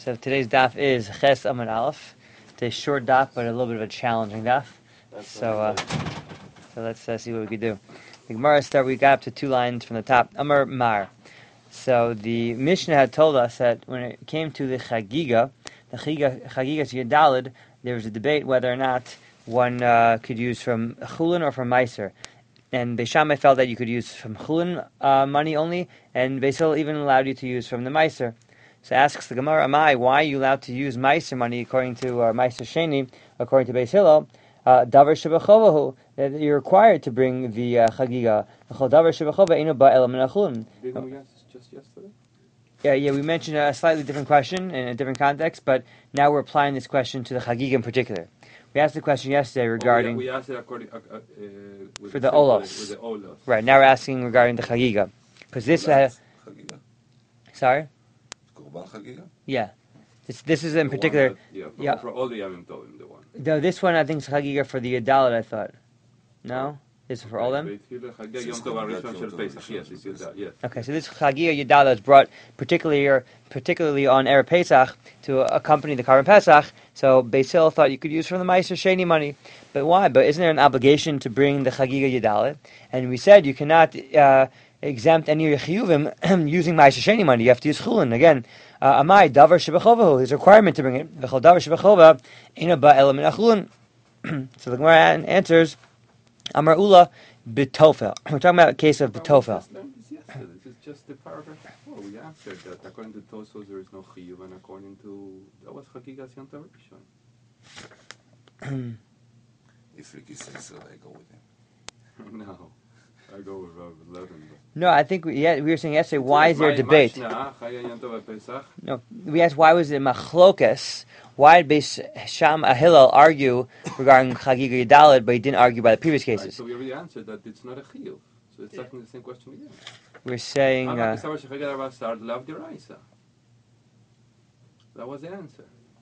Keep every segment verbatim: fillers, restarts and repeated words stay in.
So today's daf is Ches Amud Aleph. It's a short daf, but a little bit of a challenging daf. So, uh, so let's uh, see what we could do. The Gemara start. We got up to two lines from the top. Amar Mar. So the Mishnah had told us that when it came to the Chagiga, the Chagiga Chagigas Yadalid, there was a debate whether or not one uh, could use from Chulin or from Meiser. And Beis Shammai felt that you could use from Chulin uh, money only, and Beis Hillel even allowed you to use from the Meiser. So asks the Gemara, Amai, why are you allowed to use Meiser money according to uh, Meiser Sheni, according to Beis Hillel? Davar shebechovahu, that you're required to bring the uh, Chagiga. Davar shebechova eino ba'el min hachulin. Didn't we answer just yesterday? Yeah, yeah, we mentioned a slightly different question in a different context, but now we're applying this question to the Chagiga in particular. We asked the question yesterday regarding... Oh, yeah, we asked it according, uh, uh, with for the Olos. With the Olos. Right, now we're asking regarding the Chagiga. Because this... Uh, sorry? Korban Chagiga? Yeah. This this is in The particular... That, yeah, for, yeah. for all the Yamim Tovim, the one. No, this one I think is Chagiga for the Adalit, I thought. No? This is for all them? Yes, Okay, so this Chagiga Yadala is brought particularly particularly on Erev Pesach to accompany the Karban Pesach. So Beis Hillel thought you could use from the Meiser Sheni money, but why? But isn't there an obligation to bring the Chagiga Yadala? And we said you cannot uh, exempt any of your chiyuvim using Meiser Sheni money. You have to use Chulin again. Amai davar shebechovahu, his requirement to bring it. V'chol davar shebechova eina ba'el min hachulin. So the Gemara answers. Amar Ula B'tofel. We're talking about a case of B'tofel. This is just the paragraph before. We answered that according to Tosos there is no chiyuv, and according to that was Chagigas Yom Tov Rishon. If Ricky says so, I go with him. No, I go with Rav Levin. No, I think we, yeah, we were saying yesterday, why is there a debate? No, we asked why was it machlokas? Why did Beis Shammai Hillel argue regarding Chagiga Yadalid, but he didn't argue by the previous cases? Right, so we already answered that it's not a chiyuv. So it's asking the same question again. We're saying... Uh, that was the answer.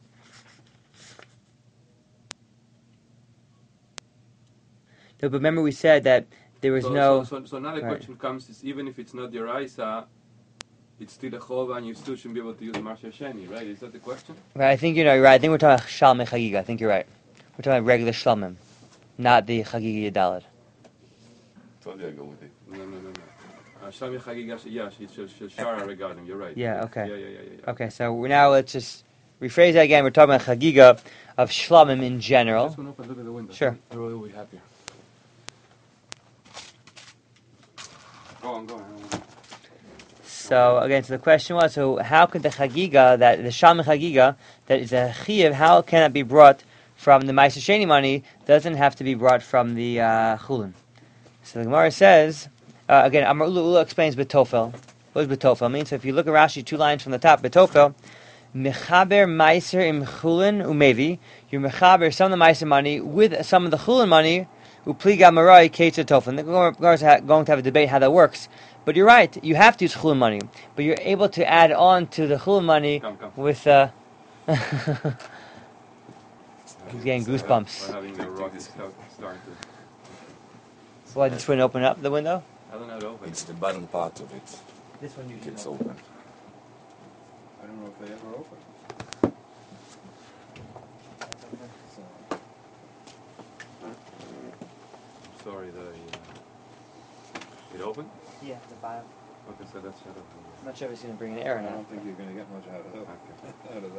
no, but remember we said that there was so, no... So, so, so now the right. question comes, is even if it's not the Raisa, it's still a chova and you still shouldn't be able to use Marsha Sheni, right? Is that the question? Right, I think you know, you're right. I think we're talking about Shalmei Chagiga. I think you're right. We're talking about regular Shalmim, not the Chagiga Yadalid. Told you I go with it. No, no, no, no. Uh, Shalmei Chagiga, yeah, she's Shara regarding, you're right. Yeah, okay. Yeah, yeah, yeah, yeah, yeah. Okay, so we're now let's just rephrase that again. We're talking about Chagiga of Shlamim in general. Just open, look at the window. Sure. I really will be happier. Go on, go on. So again, so the question was: so how could the Chagiga, that the Shalmei Chagiga, that is a chiyuv, how can it be brought from the Meiser Sheni money? Doesn't have to be brought from the uh, Chulin. So the Gemara says uh, again. Amar Ula Ula explains B'tofel. What does B'tofel mean? So if you look at Rashi, two lines from the top, B'tofel, Mechaber Meiser im Chulin umevi. You mechaber some of the Meiser money with some of the Chulin money. Upliga Marai Ketzer Tofel. The Gemara is going to have a debate how that works. But you're right, you have to use chulin money, but you're able to add on to the chulin money come, come. with... Uh, he's getting goosebumps. We're having a rocky start to... So why did Twin open up the window? I don't know how to open It's it. the bottom part of it. This one usually It's open. I don't know if they ever open. Sorry that I... Uh, it opened? Yeah, the bottom. Okay, so that's shut up. I'm not sure if it's going to bring an error I now. don't think you're going to get much out of that. Okay. Out of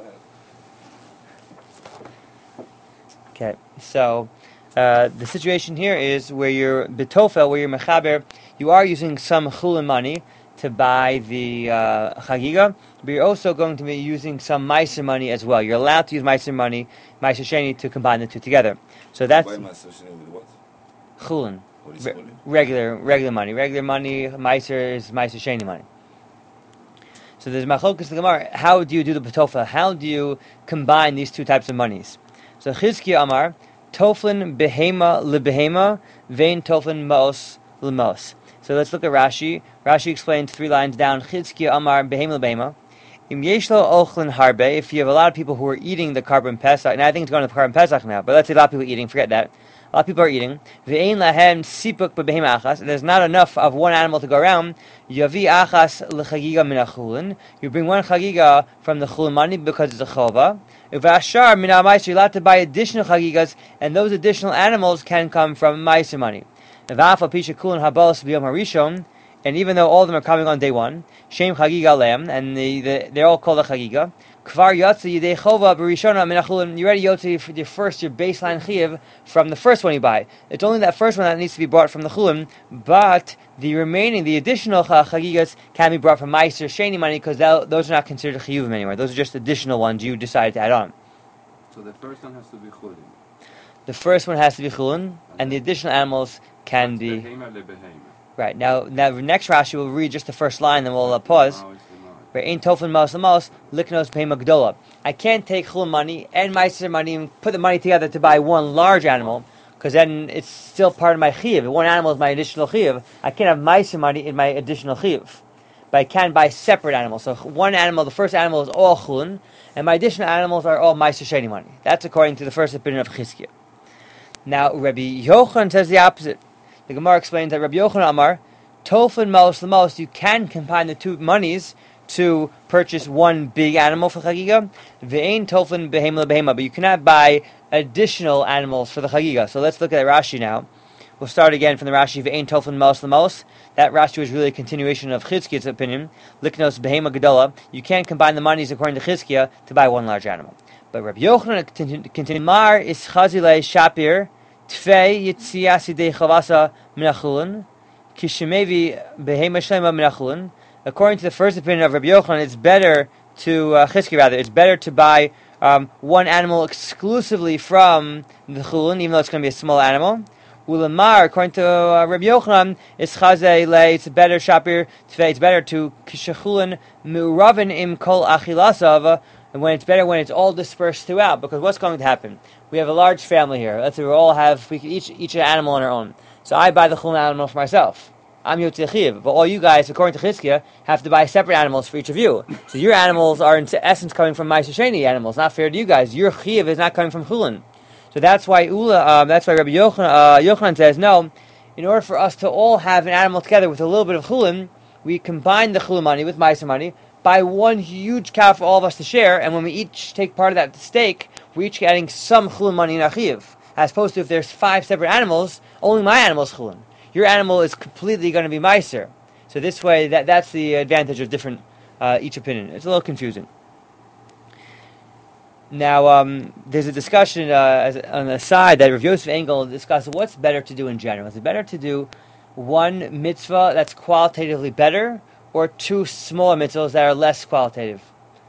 that. Okay, so uh, the situation here is where you're betofel, where you're mechaber, you are using some chulin money to buy the uh, chagiga, but you're also going to be using some meiser money as well. You're allowed to use meiser money, meiser sheni, to combine the two together. So that's Why am I associated with what? chulin. What is Re- chulin? regular, regular money. Regular money, meiser is meiser sheni money. So there's machlokas the Gemara. How do you do the betofel? How do you combine these two types of monies? So Chizkiya Amar, Toflin behema lebehema, vein Toflin maos lemos. So let's look at Rashi. Rashi explains three lines down. Chizkiya Amar behema lebehema. Im yeshlo ochlin harbe. If you have a lot of people who are eating the Karban Pesach, and I think it's going to the Karban Pesach now, but let's say a lot of people eating. Forget that. A lot of people are eating. Ve'ein lahem sipuk b'behema achas. There's not enough of one animal to go around. Yavi achas l'chagiga min achulin. You bring one chagiga from the chulin money because it's a chova. Uvashar min ha'maiser. You're allowed to buy additional chagigas, and those additional animals can come from maiser money. V'afa pisha kulin habalos b'yom harishon. And even though all of them are coming on day one, Shem Chagiga Leim, and the, the, they're all called a Chagiga, Kvar Yotze Yidei Chova B'Rishona Min Achulin, you already Yotze for your first, your baseline Chiv from the first one you buy. It's only that first one that needs to be bought from the Chulin, but the remaining, the additional Chagigas can be brought from Meiser Sheni money, because those are not considered Chiyuvim anymore. Those are just additional ones you decided to add on. So the first one has to be Chulin. The first one has to be Chulin, and the additional animals can be... Behema le behema. Right, now, now the next Rashi will read just the first line, then we'll uh, pause. I can't take chulin money and meiser money and put the money together to buy one large animal, because then it's still part of my chiyuv. One animal is my additional chiyuv. I can't have meiser money in my additional chiyuv, but I can buy separate animals. So one animal, the first animal is all chulin, and my additional animals are all meiser sheni money. That's according to the first opinion of Chizkiah. Now Rabbi Yochanan says the opposite. The Gemara explains that Rabbi Yochanan Amar, Tofin Malos Lamos, you can combine the two monies to purchase one big animal for Chagiga. Ve'ein Tofin Behema Behema, but you cannot buy additional animals for the Chagiga. So let's look at Rashi now. We'll start again from the Rashi, Ve'ein Tofin Malos Lamos. That Rashi was really a continuation of Chizkiah's opinion. Liknos Behema Gedola, you can't combine the monies according to Chizkiah to buy one large animal. But Rabbi Yochanan continues, Mar is Chazile Shapir, Tfei Yitzias Yidei Chavasa Minachulin, Kishimevi Behema Shlema Minachulin. According to the first opinion of Rabbi Yochanan, it's better to, uh, Chizkiah rather, it's better to buy um, one animal exclusively from the Chulin, even though it's going to be a small animal. Ulamar, according to uh, Rabbi Yochanan, it's Chazei Le, it's better, Shapir Tfei, it's better to Kishachulin Muravin Im Kol Achilasav, and when it's better when it's all dispersed throughout, because what's going to happen? We have a large family here. Let's say we all have, we can each each an animal on our own. So I buy the chulin animal for myself. I'm Yotzei Chiv. But all you guys, according to Chizkiah, have to buy separate animals for each of you. So your animals are in essence coming from Meiser Sheni animals. Not fair to you guys. Your Chiv is not coming from chulin. So that's why Ula, um, that's why Rabbi Yochanan, uh, Yochanan says, no, in order for us to all have an animal together with a little bit of chulin, we combine the chulin money with Meiser money, buy one huge cow for all of us to share, and when we each take part of that steak, we're each getting some chulin money in our chiyuv. As opposed to if there's five separate animals, only my animal is chulin. Your animal is completely going to be meiser. So this way, that that's the advantage of different uh, each opinion. It's a little confusing. Now, um, there's a discussion uh, as, on the side that Rav Yosef Engel discusses what's better to do in general. Is it better to do one mitzvah that's qualitatively better, or two smaller mitzvahs that are less qualitative?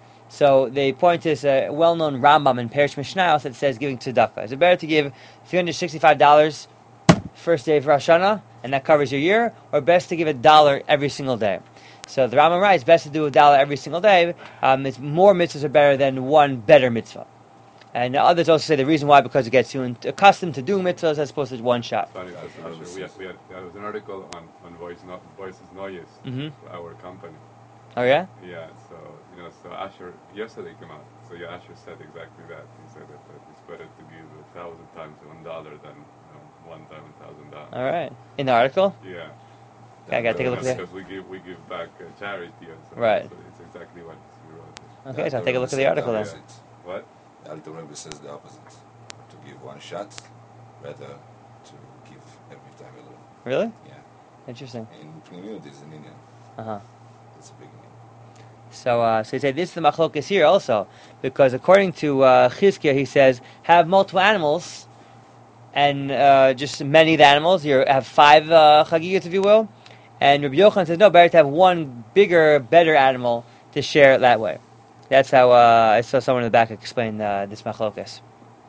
So they point to this uh, well-known Rambam in Perish Mishnayos that says giving tzedakah. Is it better to give three hundred sixty-five dollars first day of Rosh Hashanah, and that covers your year, or best to give a dollar every single day? So the Rambam writes, best to do a dollar every single day. Um, it's more mitzvahs are better than one better mitzvah. And others also say the reason why, because it gets you accustomed to doing mitzvahs as opposed to one shot. Funny, that's not sure. we, had, we had, there was an article on, on Voice no, Voices Noyes, mm-hmm. our company. Oh yeah? Yeah, so, you know, so Asher, yesterday came out, so yeah, Asher said exactly that. He said that, that it's better to give a thousand times one dollar than you know, one time a thousand dollars. All right. In the article? Yeah. Yeah, I gotta take a look at that. Because we give, we give back uh, charity, and so, right. so it's exactly what he wrote. Okay, so I'll take a look at the article then. What? The Alter Rebbe says the opposite. To give one shot, better to give every time a little. Really? Yeah. Interesting. In communities in India. Uh-huh. That's a big name. So, uh, so he said this is the machlokas here also, because according to uh, Chizkiah, he says have multiple animals, and uh, just many of the animals. You have five uh, chagigas, if you will. And Rabbi Yochanan says no, better to have one bigger, better animal to share it that way. That's how uh, I saw someone in the back explain uh, this machlokas.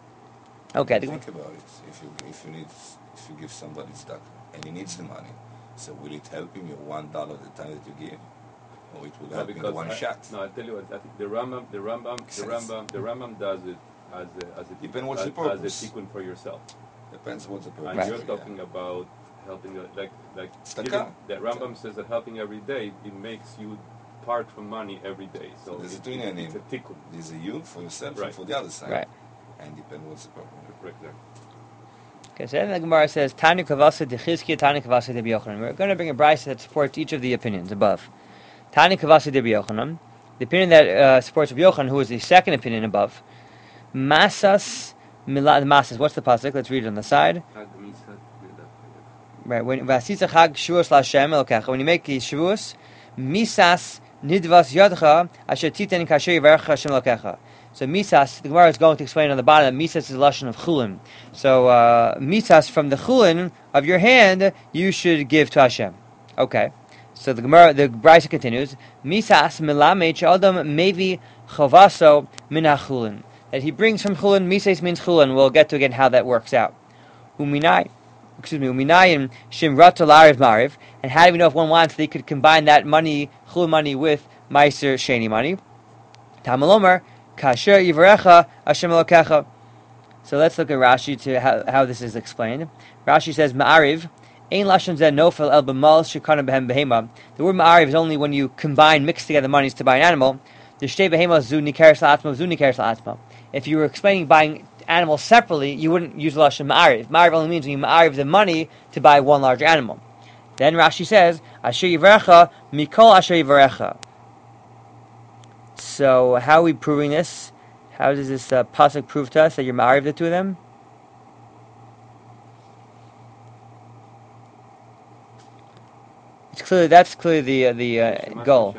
Okay. Think about it. If you if you need if you give somebody stock and he needs the money, so will it help him your one dollar at the time that you give? Or it will no, help in the one I, shot. No, I tell you what. I think the Rambam, the Rambam, the Rambam, the Rambam does it as a as a Depends what's as, the purpose. as a tikkun for yourself. Depends what's the purpose. And right. you're talking yeah. about helping, the, like like Staka. giving, that Rambam says that helping every day it makes you part from money every day. So, So there's it, a twin it, name. it's a tikkun. There's a you for yourself Right. and for the other side. Right. And depends what's the purpose. Right there. Okay, so then the Gemara says, Tani Kavasa de Chizkiya, Tani Kavasa de Yochanan. We're going to bring a brayso that supports each of the opinions above. Tani Kavasa de Yochanan, the opinion that uh, supports Rabbi Yochanan, who is the second opinion above. Masas Milad Masas. What's the pasuk? Let's read it on the side. Right. When Vasisa Chag Shavuos LaShem Elokecha. When you make the Shavuos, Misas Nidvas Yadcha Asher Titen Kasher Yivarech Hashem Elokecha. So Misas, the Gemara is going to explain on the bottom that Misas is a lashon of Chulin. So uh, Misas from the Chulin of your hand you should give to Hashem. Okay. So the Gemara, the Brisa continues. Misas Milamed Adam Mevi Chavaso Min HaChulin. That he brings from Chulin. Misas means Chulin. We'll get to again how that works out. Uminai. Excuse me, Uminayim Shimrat Lariv Mariv, and how do we know if one wants they could combine that money, Chul money, with Meiser Sheni money? Tamalomer Kasher Yivarecha Hashem Elokecha. So let's look at Rashi to how, how this is explained. Rashi says Ma'ariv Ein Lashon Zeh Nofel El B'Mal Shekana Behem Behema. The word Ma'ariv is only when you combine, mix together monies to buy an animal. The Shtei Behema Zu Nikeres La'atzma Zu Nikeres La'atzma. If you were explaining buying animals separately, you wouldn't use the lashon ma'ariv. Ma'ariv only means when you ma'ariv the money to buy one larger animal. Then Rashi says, Asher Yivarecha Mikol Asher Yivarecha. So how are we proving this? How does this uh, pasuk prove to us that you're ma'ariv the two of them? It's clearly that's clearly the uh, the uh, goal.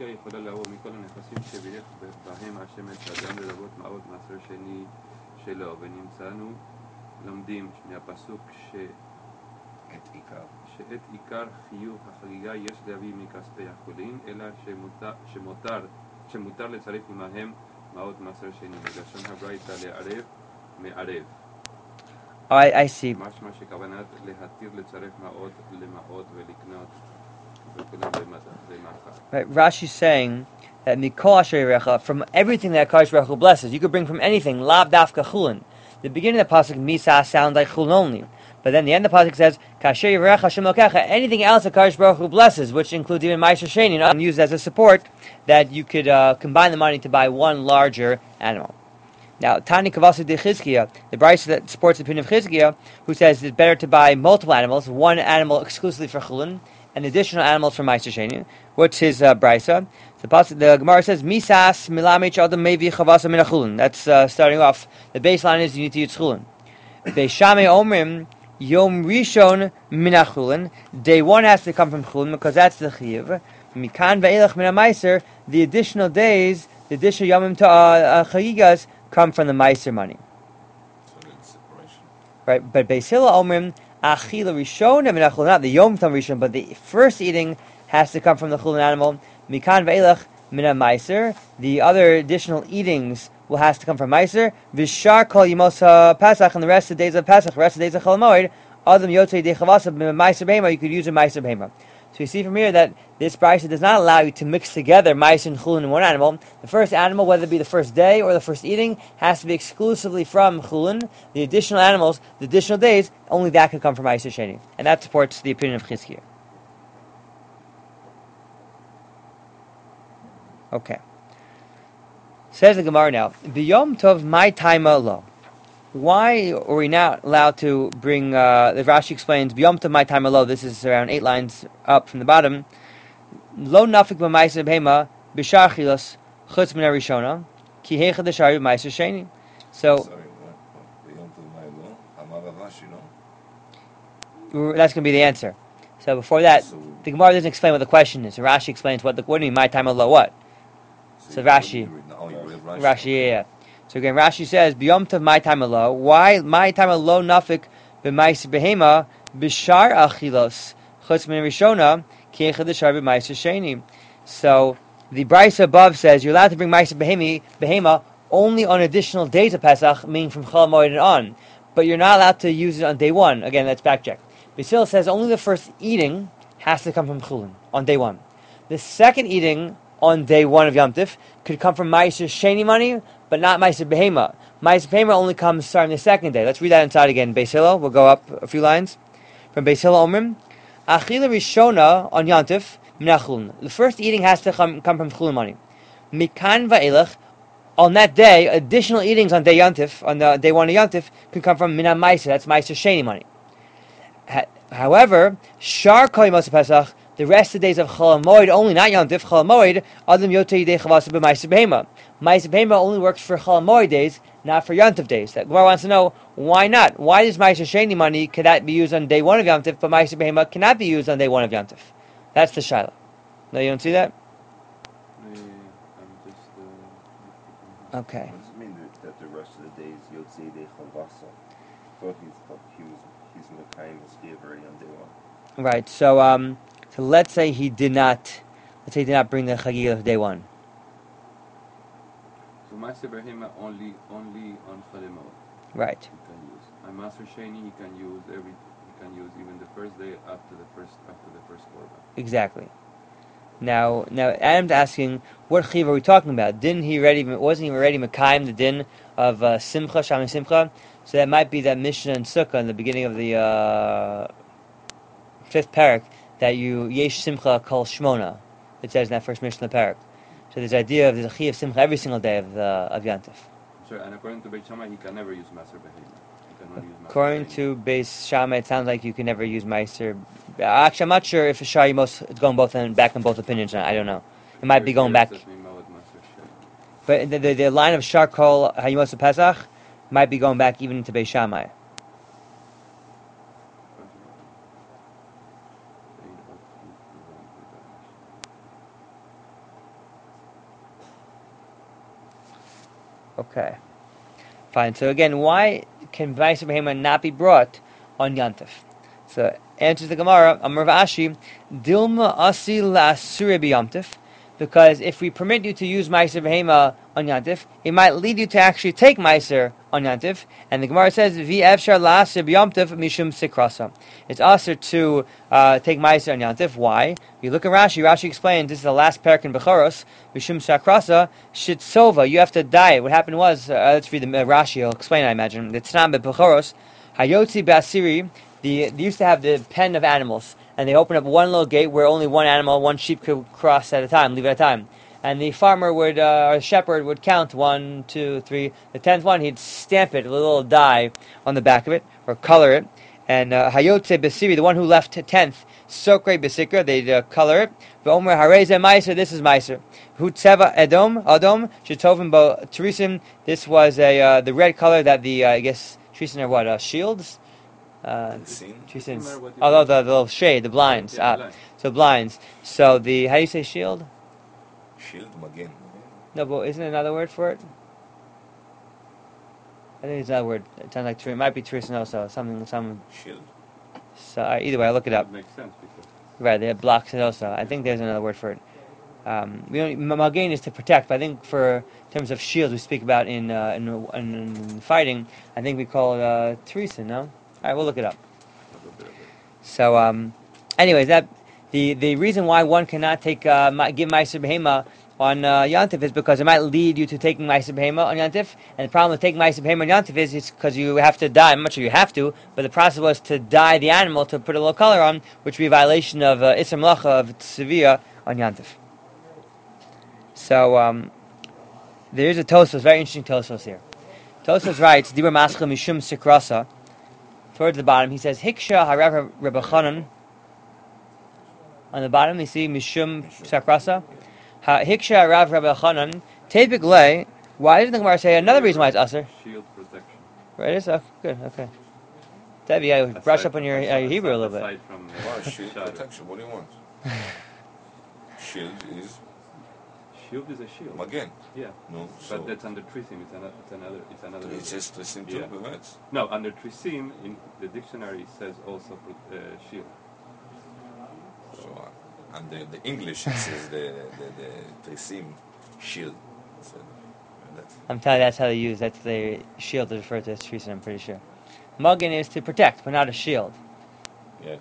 שלו, ונמצאנו לומדים מהפסוק ש... את עיקר. שאת עיקר חיוב החגיגה יש להביא מכספי החולין, אלא שמותר, שמותר, שמותר לצרף עמהם מעות מעשר שני. בלשון הברייתא לערב, מערב. I, I see. משמע שכוונת להתיר לצרף מעות למעות ולקנות וכולם במאכל. Right, Rashi's saying that Mikol Asher Yivarecha, from everything that Kadosh Baruch Hu blesses, you could bring from anything, Lav Dafka Chulin. The beginning of the pasuk Misa sounds like Chulin only, but then the end of the pasuk says Kasher Yivarecha Hashem Elokecha. Anything else that Kadosh Baruch Hu blesses, which includes even Ma'aser Sheni, and used as a support, that you could uh, combine the money to buy one larger animal. Now, Tani Kavasi de Chizkiya, the Brisa that supports the opinion of Chizkiya, who says it's better to buy multiple animals, one animal exclusively for Chulin, and additional animals for Ma'aser Sheni. What's his uh, Brisa? The, the Gemara says, Misas milamech adam mevi chavasa min achulin. That's uh, starting off. The baseline is you need to use chulin. Beishame omrim yom rishon min achulin. Day one has to come from chulin because that's the chiyuv. Mikan ve'elach min ha-meiser. The additional days, the additional yomim to uh, chagigas come from the meiser money. So that's separation. Right, but Beis Hillel omrim achila rishon min achulin. Not the yom tam rishon, but the first eating has to come from the chulin animal. Mikan ve'elach min ha-meiser. The other additional eatings will have to come from meiser. Vishar kol yimos Pesach, and the rest of the days of Pesach, the rest of the days of Chol Hamoed, adam yotzei de chavasa meiser behema. You could use a meiser behema. So you see from here that this brisa does not allow you to mix together meiser and chulin in one animal. The first animal, whether it be the first day or the first eating, has to be exclusively from chulin. The additional animals, the additional days, only that can come from meiser sheni, and that supports the opinion of Chizkiya. Okay. Says the Gemara now, B'yom tov my taima lo. Why are we not allowed to bring, uh, the Rashi explains, B'yom tov my taima lo, this is around eight lines up from the bottom, Lo nafik b'maiser b'hema, b'shar chilos, chutz min ha-rishona, ki heicha d'shari b'maiser sheni. So, Sorry, what? B'yom tov my lo, amar Rashi, no? that's going to be the answer. So before that, So- the Gemara doesn't explain what the question is. Rashi explains what the, what do you mean, my taima lo what? So you- Rashi. you read- Oh, you read Rashi. Rashi, yeah, yeah. So again, Rashi says, B'yom tov my time lo. Why my time lo nafik b'mais behema b'shar achilos chutz min rishona ki echad d'shar b'mais sheni. So the brisa above says you're allowed to bring ma'aser behemi behema only on additional days of Pesach, meaning from Chol Hamoed and on, but you're not allowed to use it on day one. Again, that's backcheck. Basil says only the first eating has to come from Chulin on day one. The second eating on day one of Yom Tif could come from Ma'aser Sheni money, but not Ma'aser Behema. Ma'aser Behema only comes starting the second day. Let's read that inside again. Beis Hillel, we'll go up a few lines. From Beis Hillel Omrim, Achila Rishona on Yom Tif, Minachulin. The first eating has to come, come from Chulin money. Mikan Va'elach, on that day, additional eatings on day Yantif, on the day one of Yantif, can come from Minam Meiser. That's Meiser Sheni money. Ha- however, Shar Kol Yemos Pesach, the rest of the days of Chol Moed, only not Yantif, Chol Moed, Adam Yotei Yidei Chavasa B'Meiser Behema. Meiser Behema only works for Chol Moed days, not for Yantif days. That Gemara wants to know, why not? Why does Meiser Sheni money, can that be used on day one of Yantif, but Meiser Behema cannot be used on day one of Yantif? That's the Shiloh. No, you don't see that? Uh, I'm just. Uh, Okay. What does it mean that, that the rest of the days Yotzei de Chavasa? I thought he's he was he's Mekayim his Chiyuv already on day one. Right. So, um, so let's say he did not, let's say he did not bring the Chagiga of day one. so Meiser Behema only only on Chalemot Right. he can use. And Maser Sheni he can use every he can use even the first day after the first after the first korban. Exactly. Now, now Adam's asking, what chiv are we talking about? Didn't he already? Wasn't he already Mekayim the din of uh, Simcha, Shami Simcha? So that might be that Mishnah in Sukkah in the beginning of the uh, fifth parak that you yesh Simcha kol Shmona. It says in that first Mishnah parak. So there's the idea of the chi of Simcha every single day of the of Yantif. Sure, and according to Beit Shammai he can never use Maser Behema. He can only use Maser According Sheni. to Beis Shammai, it sounds like you can never use Meiser. Actually, I'm not sure if Shari most it's going both in, back in both opinions. I don't know. It might be going back. Says Mimah with Maser Sheni. But the, the, the line of Shar Kol Hayimos Pesach might be going back even into Beis Shammai. Okay. Fine. So again, why can Meiser Behema not be brought on Yantif? So answers the Gemara, Amar Ashi, Dilma Asi La Sure B'Yantif, because if we permit you to use Meiser Behema on Yantif, it might lead you to actually take Meiser on Yantif. And the Gemara says, Vi Efshar La Sure B'Yantif Mishum Sikrasa. It's also to uh, take Meiser on Yantif. Why? You look at Rashi, Rashi explains, this is the last parak in Bechoros, Mishum Sakrasa, Shitsova, you have to die. What happened was, uh, let's read the uh, Rashi, he'll explain, I imagine. It's not Bechoros, Hayotzi Basiri, the, they used to have the pen of animals, and they opened up one little gate where only one animal, one sheep could cross at a time, leave at a time. And the farmer would, uh, or the shepherd would count one, two, three. The tenth one, he'd stamp it, a little die on the back of it, or color it. And uh, Hayotze Besiri, the one who left tenth, Sokre Besikra, they'd uh, color it. V'omer Hareze Meiser, this is Meiser. Hutzeva Edom, Adom, Shetovim Bo Terisim, this was a uh, the red color that the, uh, I guess, Terisim are what, uh, shields? Uh, Terisim. Although the, the little shade, the blinds. Yeah, Uh, blind. so blinds. So the, how do you say shield? Shield Magen. No, but isn't there another word for it? I think it's another word. It sounds like Ter- it might be Terisim also. Something, some. Shield. So uh, either way, I'll look it up. That makes sense because Right, they have blocks it also. I think there's another word for it. Um, we don't, Magain is to protect, but I think for in terms of shield we speak about in uh, in, in, in fighting, I think we call it uh, Teresa, no? All right, we'll look it up. a little bit of it. So, um, anyways, that the the reason why one cannot take uh, ma- give Meiser Behema on uh, Yantif is because it might lead you to taking Meiser Behema on Yantif, and the problem with taking Meiser Behema on Yantif is it's because you have to dye. I'm not sure you have to, but the process was to dye the animal to put a little color on, which would be a violation of uh, Isser Melacha of Tziviyah on Yantif. So um, there is a Tosfos, very interesting Tosfos here. Tosfos writes, Dibur Mascha Mishum Sikrasa. Towards the bottom, he says, Hiksha Harav Rebbe Chanan. On the bottom, you see Mishum Sakrasa. Hiksha Harav Rebbe Chanan. Tepik Le. Why did the Gemara say another reason why it's Aser? Shield protection. Right, it is? Oh, good, okay. Debbie, I brush Aside up on from- your, uh, aside- your Hebrew a little bit. aside from, uh, Why shield shadow. protection? What do you want? Shield is Shield is a shield. Magen. Yeah. No, so But that's under Trisim. It's another. It's another. It's another. it's just listen to Yeah. Bemetz. No, under Trisim in the dictionary it says also pro- uh, shield. So uh, and the, the English it says the the, the Trisim shield. So that's I'm telling you, that's how they use That's the shield is referred to as Teresa, I'm pretty sure. Muggin is to protect, but not a shield. yeah.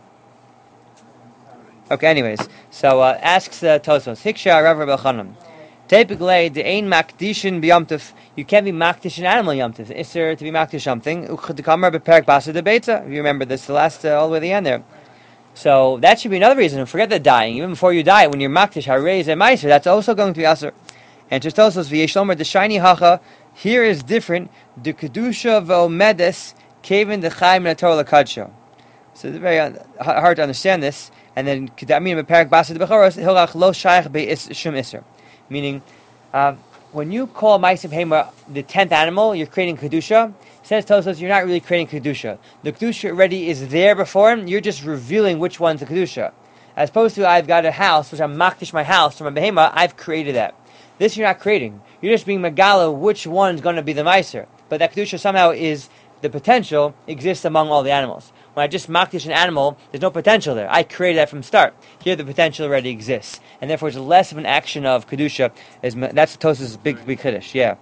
Okay, anyways. So, uh, asks uh, Tosfos, Hiksha Rav Rebbe Chanan. Typically, the ain makdishin b'yamtif. You can't be makdish an animal yamtif. Is there to be makdish something? Uchadikamer beperek basa debeitza. If you remember this, the last uh, all the way to the end there. So that should be another reason. Forget the dying. Even before you die, when you're makdish harei ze meiser, that's also going to be aser. And just Tosos v'yeshlomer the shiny hacha. Here is different. The kedusha v'omedes kaven the chaim and Torah lekadsho. So it's very uh, hard to understand this. And then kedamim beparak basa de bechoros hilach lo shayach be'is shum iser, meaning uh, when you call ma'aseh behema the tenth animal, you're creating kedusha. Says Tosos, you're not really creating kedusha. The kedusha already is there before him. You're just revealing which one's the kedusha. As opposed to I've got a house, which I'm makdish my house from a behema. I've created that. This you're not creating. You're just being megala which one's going to be the meiser. But that kedusha somehow is the potential exists among all the animals. When I just makdish an animal, there's no potential there. I created that from start. Here the potential already exists, and therefore it's less of an action of kedusha. Is that's Tosos' big big kiddush. Yeah.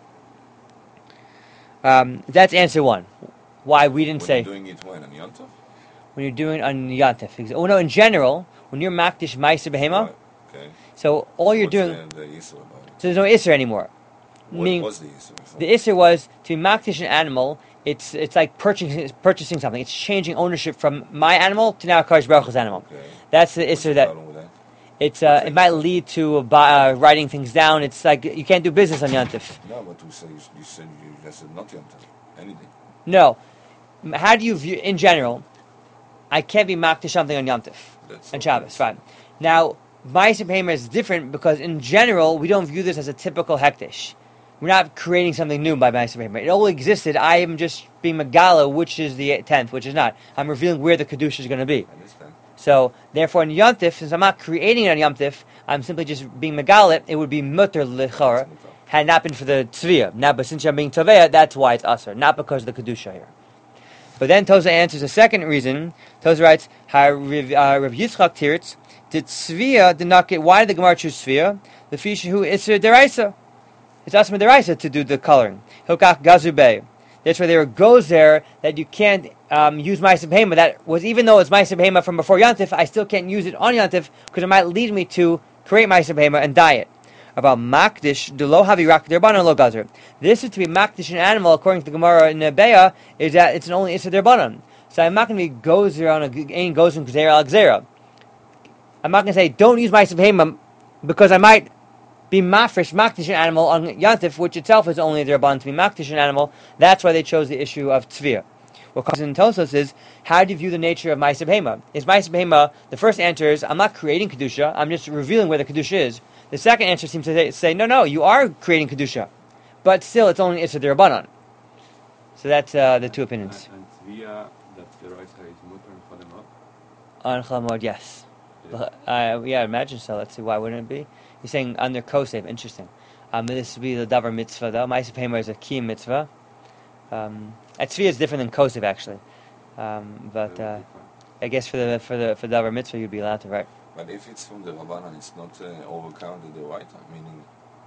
Um, that's answer one. Why we didn't when say you're doing it when on Yom Tov? when you're doing on Yantif. Oh no, in general, when you're makdish ma'aser behema, Right. Okay. so all you're What's doing, The, the Yisro about it? so there's no isser anymore. What Meaning, was the Yisro before? the isser was to be makdish an animal. It's it's like purchasing purchasing something. It's changing ownership from my animal to now Kadosh Baruch Hu's animal. Okay. That's the What's isser the that problem with that? it's uh, it might lead to uh, bu- uh, writing things down. It's like you can't do business on Yantif. No, but you said you, you said you just said not Yom Tov. Anything. No, how do you view in general? I can't be makdish something on Yantif That's and okay. Shabbos. Fine. Now, ma'aser behema is different because in general we don't view this as a typical hektish. We're not creating something new by ma'aser behema. It all existed. I am just being megala, which is the tenth, which is not. I'm revealing where the kedusha is going to be. I understand. So, therefore, in Yom Tif, since I'm not creating it on Yom Tif, I'm simply just being megalit. It would be mutter lechor, That's mutar. had not been for the tzviya. Now, but since I'm being toveya, that's why it's usher, not because of the kedusha here. But then Tosa answers a second reason. Tosa writes, "Ha Rav uh, Rav Yitzchak Tiritz did tzviya did not get. Why did the Gemara choose tzviya? The fish who isser deraisa. It's asma deraisa to do the coloring. Hilkach gazubei. That's why there goes there that you can't um, use ma'aser behema. That was even though it's ma'aser behema from before Yantif, I still can't use it on Yantif because it might lead me to create ma'aser behema and dye it. About makdish do lo havi rak derbanan lo gazer. This is to be makdish an animal according to the Gemara in Nebeah is that it's an only issa derbanan. So I'm not going to be gozer on a ain gozer gzera al gzera. I'm not going to say don't use ma'aser behema because I might be mafresh makdish an animal on Yantif, which itself is only their bond to be makdish an animal. That's why they chose the issue of tzviya. What comes in Tosos is, how do you view the nature of ma'aser behema? Is ma'aser behema, the first answer is, I'm not creating kedusha, I'm just revealing where the kedusha is. The second answer seems to say, say no, no, you are creating kedusha, but still it's only issa d'Rabbanan. So that's uh, the two opinions. And Tzviya, that the Raisa is mutter and Chodemot. On Chlamod, yes. Yeah. Uh, yeah, I imagine so. Let's see, why wouldn't it be? You're saying under Kosev, interesting. Um, this would be the Davar mitzvah, though. Ma'aser behema is a key mitzvah. Um, Tzvi is different than Kosev, actually. Um, but uh, I guess for the for the for Davar mitzvah, you'd be allowed to, right? But if it's from the Rabbanan, it's not uh, overcounted the right, meaning,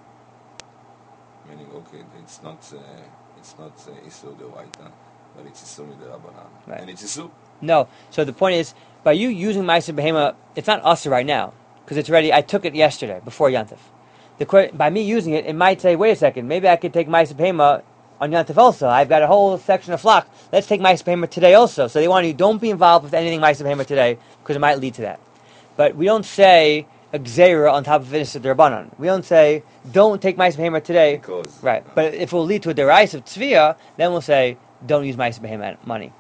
meaning okay, it's not uh, it's not uh, Isur the right, but it's Isur the Rabbanan, Right. and it's Isur. No. So the point is, by you using Ma'aser behema, it's not usher right now because it's ready. I took it yesterday before Yantif. The que- by me using it, it might say, wait a second, maybe I could take Ma'aser behema on Yantif also. I've got a whole section of flock. Let's take Ma'aser behema today also. So they want you don't be involved with anything Ma'aser behema today because it might lead to that. But we don't say a gzeira on top of it is a derbanan. We don't say don't take ma'aser behema today. Because Right. But if it will lead to a derais of tzviya, then we'll say don't use ma'aser behema money.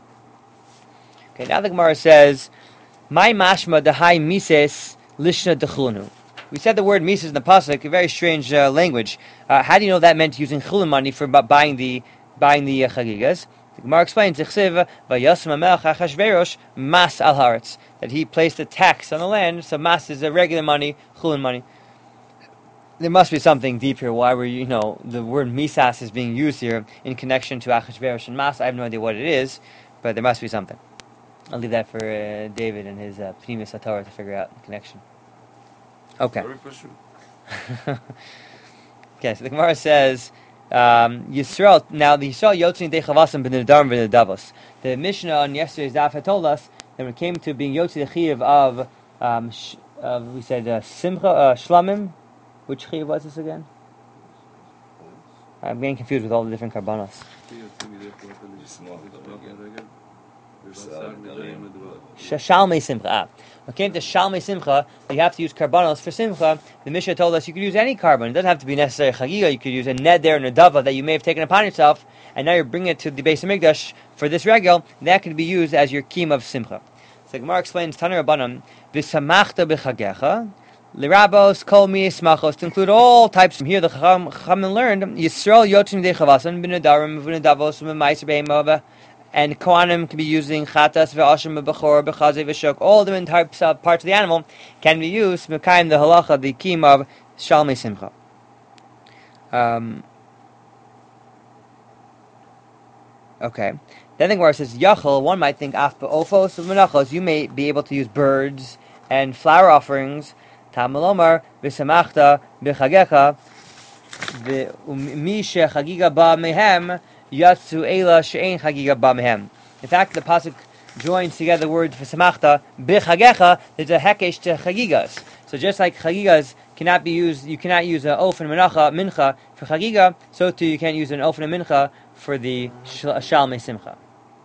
Okay, now the Gemara says, "My mashma dehai mises lishna dechulunu." We said the word mises in the pasuk, a very strange uh, language. Uh, how do you know that meant using chulun money for bu- buying the buying the uh, chagigas? The Gemara explains, "Zichsev vayasem hamelech Achashverosh mas al haaretz," that he placed a tax on the land. So mas is a regular money, chulun money. There must be something deep here. Why were you, you know, the word misas is being used here in connection to Achashverosh and mas? I have no idea what it is, but there must be something. I'll leave that for uh, David and his uh, Pnimis HaTorah to figure out the connection. Okay. very pashut. Okay, so the Gemara says, um, Yisrael, now the Yisrael Yotzin Dechavasim B'Nedarim B'Nedavos. The Mishnah on yesterday's daf had told us that when it came to being Yotzi the Chiyav of, um, sh- uh, we said uh, Simcha, uh, Shlamim. Which Chiyav was this again? I'm getting confused with all the different karbanos. It's more of the regular. ובשר נדרים ודברות. Shalmei Simcha. Ah. When it came to Shalmei Simcha, you have to use karbanos for Simcha. The Mishnah told us you could use any carbon. It doesn't have to be necessarily chagiga. You could use a neder and a dava that you may have taken upon yourself, and now you're bringing it to the Beis Hamikdash for this regel. That could be used as your kiyum of Simcha. So Gemara explains Tanu Rabbanan v'samachta b'chagecha lirabos kol mi smachos, to include all types. From here the Chacham Chachamim learned Yisrael yotzim dei chavasan b'nedarim v'nedavos v'ma'aser be'emava. And Kohanim can be using chatas, ve'ashim, bechor, bechaze, v'shok. All different types of parts of the animal can be used, mekayim the halacha, the kiyum of Shalmei Simcha. Um, okay. Then the Gemara says, Yachal, one might think, af be'ofos of menachos, you may be able to use birds and flower offerings, Tamalomar, v'samachta, b'chagecha, v'mi shechagiga ba mehem, Yatsu Eila She'ein Chagiga Ba Mehem. In fact, the pasuk joins together the word for samachta b'chagecha. There's a hekesh to chagigas. So just like chagigas cannot be used, you cannot use an ofen menacha mincha for chagiga. So too, you can't use an ofen mincha for the shalmei simcha.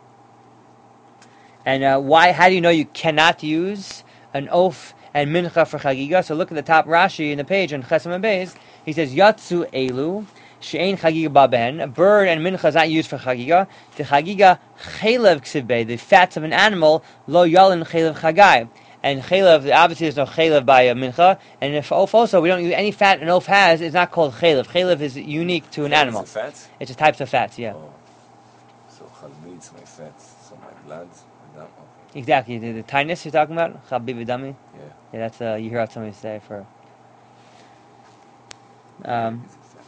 And uh, why? How do you know you cannot use an oaf and mincha for chagiga? So look at the top Rashi in the page on Chesam and Beis. He says Yatsu Elu She'ein chagiga ba behen. A bird and mincha is not used for chagiga. The chagiga chelev ksivbei, the fats of an animal, lo yalin chelev chagai. And chelev, obviously there's no chelev by a mincha. And if oaf also, we don't use any fat an oaf has, it's not called chelev. Chelev is unique to an animal. It's fats? It's just types of fats, yeah. Oh. So chalbi, it's my fats, so my blood, my dam. Okay. Exactly. The, the tinus you're talking about, chalbi v'dami. Yeah. Yeah, that's uh, you hear somebody say for. Um,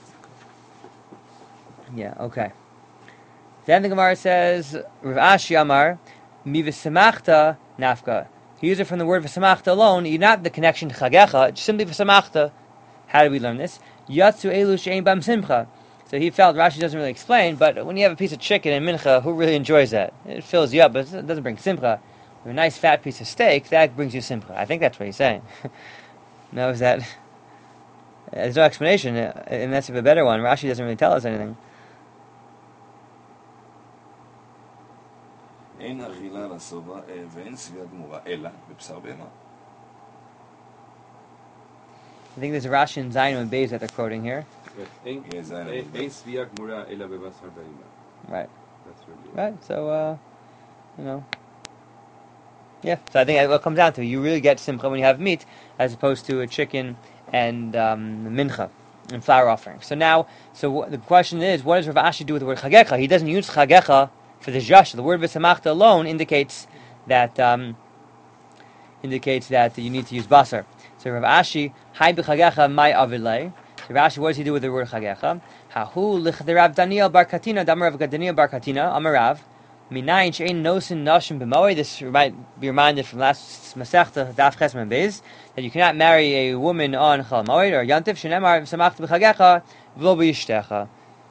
Yeah, okay. Then the Gemara says, Rav Ashi Amar, mi v'samachta nafka. To use it from the word v'samachta alone, you not the connection to chagecha, it's simply v'samachta. How do we learn this? Yatsu elu she'ein bam simcha. So he felt, Rashi doesn't really explain, but when you have a piece of chicken in mincha, who really enjoys that? It fills you up, but it doesn't bring simcha. With a nice fat piece of steak, that brings you simcha. I think that's what he's saying. No, is that... There's no explanation, and that's a better one. Rashi doesn't really tell us anything. אין אכילה לסובה ואין צביעה גמורה, אלא בבשר בהמה. I think there's a Rashi in Zayin and Beis that they're quoting here. אין צביעה גמורה אלא בבשר בהמה. Right. That's really Right, so, uh, you know. Yeah, so I think what it comes down to, you really get simcha when you have meat, as opposed to a chicken and um, mincha and flour offering. So now, so w- the question is, what does Rav Ashi do with the word chagecha? He doesn't use chagecha for the jash. The word v'samachta alone indicates that um, indicates that you need to use basar. So Rav Ashi, hai b'chagecha mai avilei. So Rav Ashi, what does he do with the word chagecha? Hahu lichderav Daniel bar Katina, damar Rav Daniel bar Katina, amarav. Minayin she'ein nosin nashim b'moed. This might be reminded from last Masechta Daf Chesman Beis that you cannot marry a woman on Chol Moed or Yantif. Shenemar v'samachta b'chagecha v'lo b'yishtecha.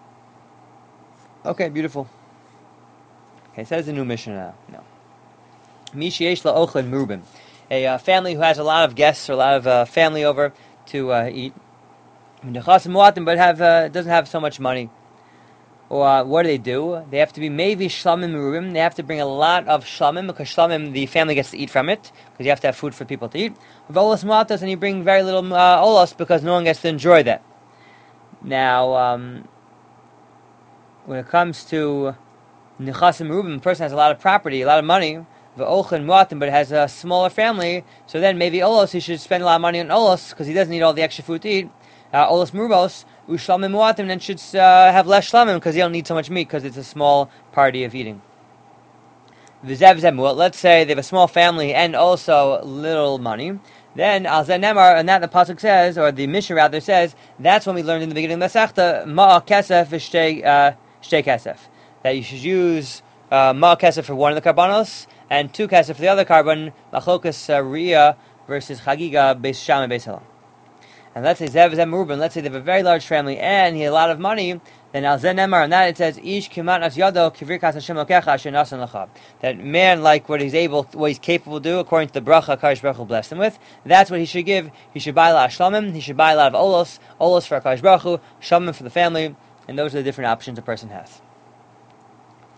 Okay, beautiful. Okay, says the new Mishnah now. No. Mi sheyesh la'ochlin merubim. A uh, family who has a lot of guests or a lot of uh, family over to uh, eat. But have uh, doesn't have so much money. Or uh, what do they do? They have to be maybe shlamim merubim. They have to bring a lot of shlamim because shlamim the family gets to eat from it because you have to have food for people to eat. Olos muatas, and you bring very little uh, olos because no one gets to enjoy that. Now, um, when it comes to nichasim merubim, a person has a lot of property, a lot of money. V'ochin muatim, but has a smaller family. So then maybe olos, he should spend a lot of money on olos because he doesn't need all the extra food to eat. Uh, olos merubos. Ushlamim muatim, then should uh, have less shlamim because you don't need so much meat because it's a small party of eating. V'zev zemut. Let's say they have a small family and also little money. Then al zeh nemar, and that the pasuk says, or the Mishnah rather says, that's when we learned in the beginning of the Masechta ma'a kesef v'shtei uh, shtei kesef, that you should use uh, ma'a kesef for one of the karbanos and two kesef for the other carbon. Machokas uh, riyah versus chagiga beis sham and beis hillel. And let's say Zev Zem Reuben, let's say they have a very large family and he had a lot of money, then Al Zen Nemar, and that it says, Ish Kiman As Yado Kivrikas Hashem Lokecha Asher Nasan Lecha. That man, like what he's able, what he's capable to do, according to the bracha Kadosh Baruch Hu blessed him with, that's what he should give. He should buy a lot of shlamim, he should buy a lot of olos, olos for Kadosh Baruch Hu, shlamim for the family, and those are the different options a person has. So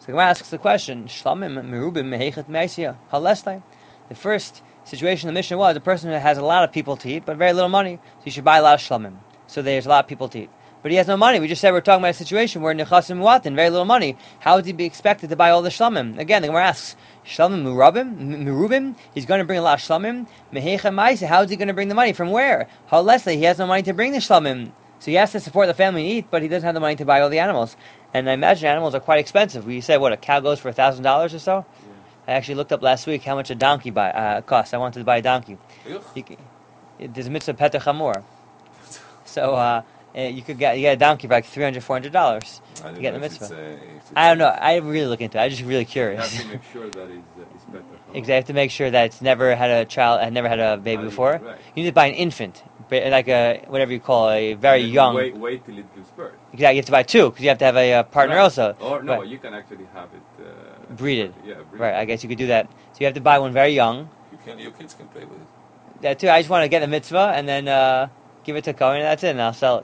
the Gemara asks the question, Shlamim merubim mehechet meisya halestai. The first situation in the Mishnah was a person who has a lot of people to eat, but very little money, so you should buy a lot of shlamim. So there's a lot of people to eat. But he has no money. We just said we're talking about a situation where nechasim muatin, very little money. How would he be expected to buy all the shlamim? Again, the Gemara asks, shlamim merubim, merubim, he's going to bring a lot of shlamim. Mehechet meisya, how is he going to bring the money? From where? Halestai, he has no money to bring the shlamim. So he has to support the family and eat, but he doesn't have the money to buy all the animals. And I imagine animals are quite expensive. We said, what, a cow goes for one thousand dollars or so? Yeah. I actually looked up last week how much a donkey buy, uh, costs. I wanted to buy a donkey. You can, there's a mitzvah petach hamor. So uh, you could get you get a donkey for like three hundred dollars, four hundred dollars. I You get the know if mitzvah. it's, uh, if it's I don't know. I really look into it. I'm just really You curious. have to make sure that it's, uh, it's better. Exactly. You have to make sure that it's never had a child, had never had a baby Ah, before. right. You need to buy an infant, ba- like a whatever you call a very And young. Wait, wait till it gives birth. Exactly. You have to buy two because you have to have a uh, partner Right. also. Or no, Right. you can actually have it uh, Breeded. Yeah, breeded. Right. I guess you could do that. So you have to buy one very young. You can, your kids can play with it. That too. I just want to get the mitzvah and then uh, give it to Cohen, and that's it, and I'll sell it.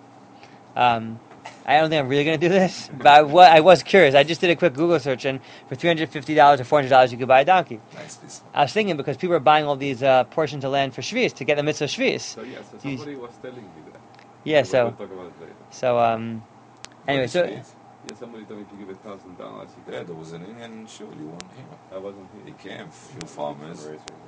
Um, I don't think I'm really going to do this, but I, wa- I was curious. I just did a quick Google search, and for three hundred fifty dollars or four hundred dollars, you could buy a donkey. Nice piece. I was thinking because people are buying all these uh, portions of land for Shvius to get the mitzvah Shvius. So yeah, so You- somebody was telling me that. Yeah. We'll- So we'll talk about it later. so um. Anyway, so Yeah, somebody told me if you give a thousand dollars, you Yeah, can. there was an Indian show, you won here. I wasn't They here. came, few farmers,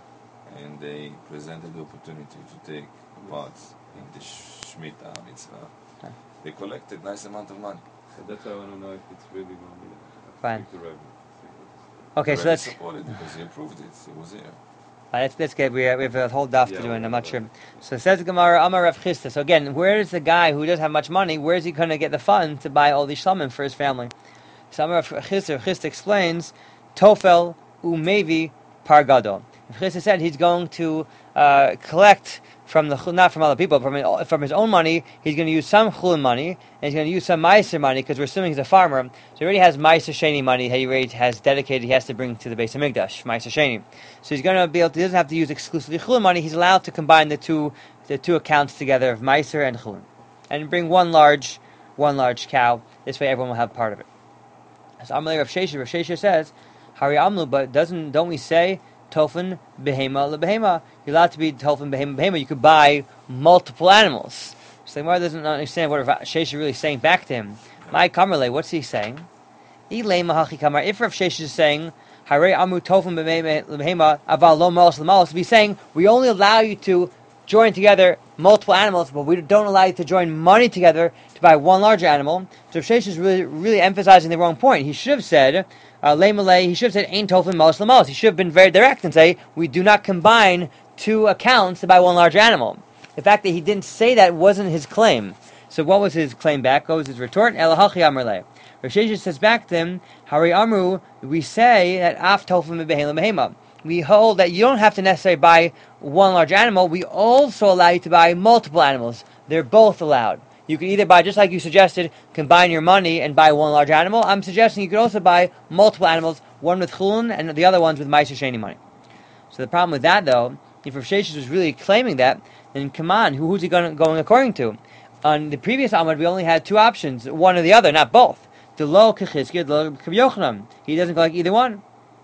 and they presented the opportunity to take part in the Shemitah mitzvah. Huh. They collected nice amount of money. So that's why I want to know if it's really going to be there. Fine. Speak to Rebbe. See what- okay, so Already let's supported because he approved it. It was here. uh, let's let's get we have, we have a whole daf Yeah, to do, and we'll I'm not do sure. that. So it says the Gemara Amar Rav Chisda. So again, where is the guy who doesn't have much money? Where is he going to get the funds to buy all these shlamim for his family? So Amar Rav Chisda, Rav Chisda explains, Tofel umevi pargado. Rav Chisda said he's going to uh, collect from the not from other people, from his, from his own money. He's going to use some chulin money, and he's going to use some meiser money because we're assuming he's a farmer. So he already has meiser sheni money. He already has dedicated. He has to bring to the Beis Hamikdash meiser sheni. So he's going to be able to. He doesn't have to use exclusively chulin money. He's allowed to combine the two the two accounts together of meiser and chulin, and bring one large one large cow. This way, everyone will have part of it. So Amalei Rav Shesha, Rav Shesha says, Hari Amlu, but doesn't don't we say Tofen behema lebehema? You're allowed to be Tofen behema behema. You could buy multiple animals. So the Gemara doesn't understand what Rav Shesha is really saying back to him. My Kamerle, what's he saying? Ilay mahachi kamar. If Rav Shesha is saying Hari Amru Tofen behema aval lo malos lemalos, to be saying we only allow you to join together multiple animals, but we don't allow you to join money together to buy one larger animal. So Rav Shesha is really, really emphasizing the wrong point. He should have said, uh, Le Malay, he should have said, Ein Tofin Malos Lamalos. He should have been very direct and say, we do not combine two accounts to buy one larger animal. The fact that he didn't say that wasn't his claim. So what was his claim back? What was his retort? Elahachi Amr Le. Rav Shesha says back to him, Hari Amru, we say that Af Tofin Behema Behema. We hold that you don't have to necessarily buy one large animal. We also allow you to buy multiple animals. They're both allowed. You can either buy, just like you suggested, combine your money and buy one large animal. I'm suggesting you could also buy multiple animals, one with chulun and the other ones with meiser sheni money. So the problem with that, though, if Rav Shesha was really claiming that, then come on, who, who's he going, going according to? On the previous Amud, we only had two options, one or the other, not both. The lo kechizkiya, the lo k'yochanan. He doesn't go like either one.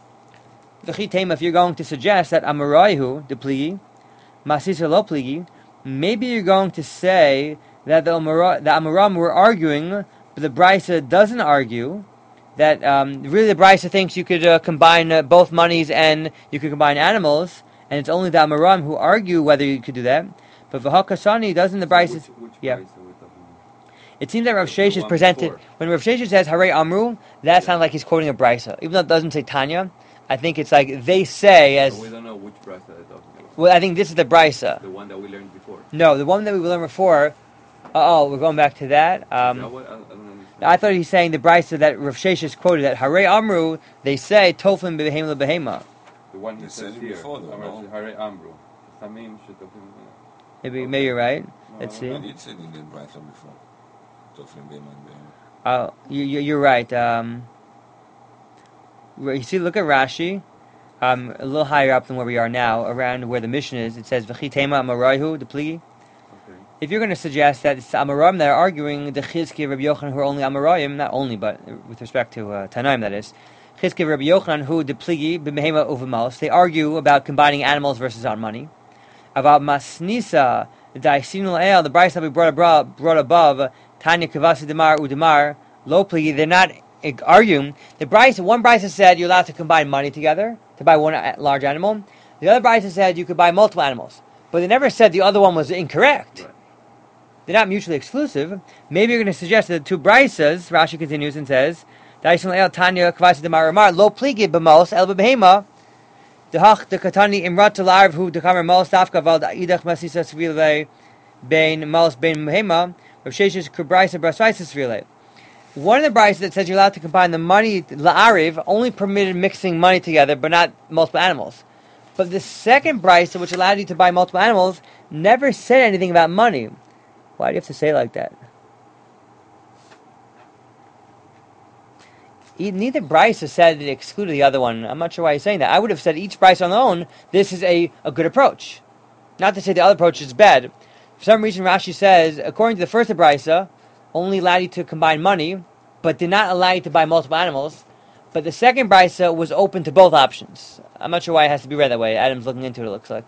If you're going to suggest that Amarayu, the pligi, Masisa lo pligi, maybe you're going to say that the Amara, the Amaram were arguing, but the Brisa doesn't argue. That um, really the Brisa thinks you could uh, combine uh, both monies and you could combine animals, and it's only the Amaram who argue whether you could do that. But V'hakasani doesn't the Brisa? Which, which yeah. price are we talking about? It seems that Rav The Shesha is one presented before. when Rav Shesha says Hare Amru. That sounds like he's quoting a Brisa, even though it doesn't say Tanya. I think it's like they say as. So we don't know which price they're talking about. Well, I think this is the Brisa. The one that we learned before. No, the one that we learned before. Uh, oh, we're going back to that. Is that Um, what? I, I don't understand. I thought he's saying the Brisa that Rav Shesha is quoted that Hare Amru. They say Tofim behema behema. The one he They says said it here. before, though, Amar- no? Hare Amru. Samim Shetofim. Maybe, Okay. maybe you're right. No, Let's I see. don't I know. did say in the Bracha before. Toflim Beiman Behem. Oh, you, you, you're right. Um, you see, look at Rashi. Um, a little higher up than where we are now, around where the mission is. It says V'chitema Amarayhu the pligi. Okay. if you're going to suggest that it's Amoraim that are arguing the Chizki of Rabbi Yochanan, who are only Amoraim, not only, but with respect to uh, Tanaim, that is, Chizki of Rabbi Yochanan, who depligi b'mehema uvemalus, they argue about combining animals versus on money. About Masnisa, the Daisinul El, the Bryce that we brought above, brought above Tanya Kavasi Demar Udemar, Lo pligi, they're not arguing. The Bryce, one Bryce said you're allowed to combine money together to buy one large animal. The other Bryce said you could buy multiple animals. But they never said the other one was incorrect. Right. They're not mutually exclusive. Maybe you're going to suggest that the two Bryces, Rashi continues and says, Daisinul El Tanya Kavasi Demar Umar, Lo pligi b'mos el b'behema, Dehach de Katani Imrat Larv who dekamar Mals Dafka Val Idach Masisa Svile Bain Mals Bain Mehema Rav Sheshes Kubraisa Brasvaisa Svile. One of the Bryces that says you're allowed to combine the money La'ariv only permitted mixing money together but not multiple animals. But the second Bryce, which allowed you to buy multiple animals, never said anything about money. Why do you have to say it like that? Neither Bryce has said it excluded the other one. I'm not sure why he's saying that. I would have said each Bryce on their own, this is a, a good approach. Not to say the other approach is bad. For some reason, Rashi says, according to the first Brysa, only allowed you to combine money, but did not allow you to buy multiple animals. But the second Brysa was open to both options. I'm not sure why it has to be read that way. Adam's looking into it, it looks like.